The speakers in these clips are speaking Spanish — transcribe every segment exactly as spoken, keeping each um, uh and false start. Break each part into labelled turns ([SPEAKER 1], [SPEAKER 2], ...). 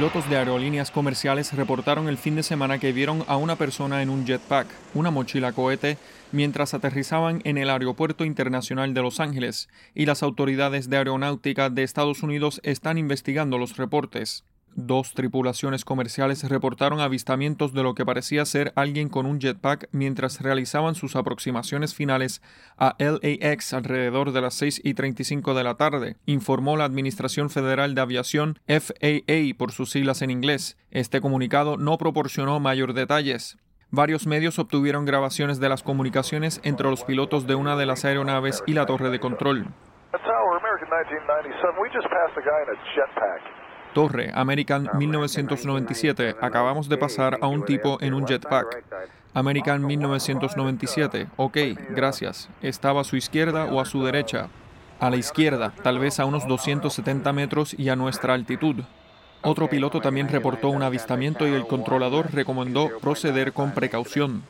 [SPEAKER 1] Pilotos de aerolíneas comerciales reportaron el fin de semana que vieron a una persona en un jetpack, una mochila cohete, mientras aterrizaban en el Aeropuerto Internacional de Los Ángeles, y las autoridades de aeronáutica de Estados Unidos están investigando los reportes. Dos tripulaciones comerciales reportaron avistamientos de lo que parecía ser alguien con un jetpack mientras realizaban sus aproximaciones finales a L A X alrededor de las seis y treinta y cinco de la tarde, informó la Administración Federal de Aviación, F A A por sus siglas en inglés. Este comunicado no proporcionó mayor detalles. Varios medios obtuvieron grabaciones de las comunicaciones entre los pilotos de una de las aeronaves y la torre de control. Torre, American mil novecientos noventa y siete. Acabamos de pasar a un tipo en un jetpack. American mil novecientos noventa y siete. Ok, gracias. ¿Estaba a su izquierda o a su derecha? A la izquierda, tal vez a unos doscientos setenta metros y a nuestra altitud. Otro piloto también reportó un avistamiento y el controlador recomendó proceder con precaución.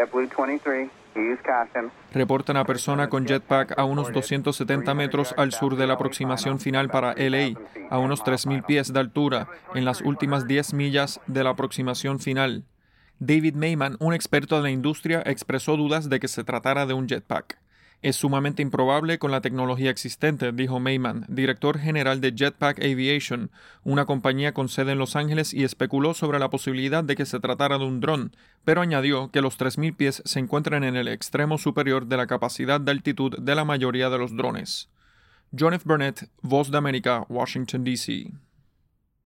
[SPEAKER 1] Reportan a persona con jetpack a unos doscientos setenta metros al sur de la aproximación final para L A, a unos tres mil pies de altura, en las últimas diez millas de la aproximación final. David Mayman, un experto de la industria, expresó dudas de que se tratara de un jetpack. Es sumamente improbable con la tecnología existente, dijo Mayman, director general de Jetpack Aviation, una compañía con sede en Los Ángeles, y especuló sobre la posibilidad de que se tratara de un dron, pero añadió que los tres mil pies se encuentran en el extremo superior de la capacidad de altitud de la mayoría de los drones. John F. Burnett, Voz de América, Washington, D C